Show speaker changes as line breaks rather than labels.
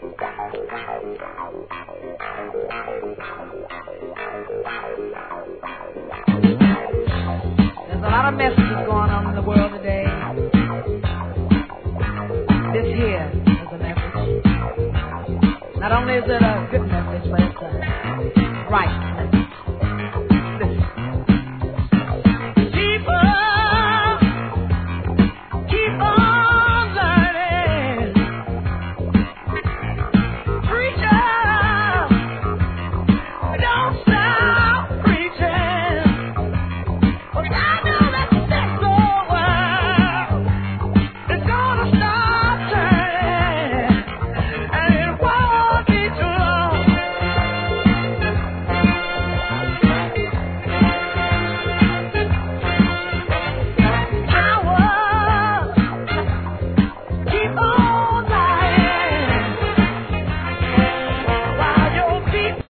There's a lot of messages going on in the world today. This here is a message. Not only is it a good message, but it's right.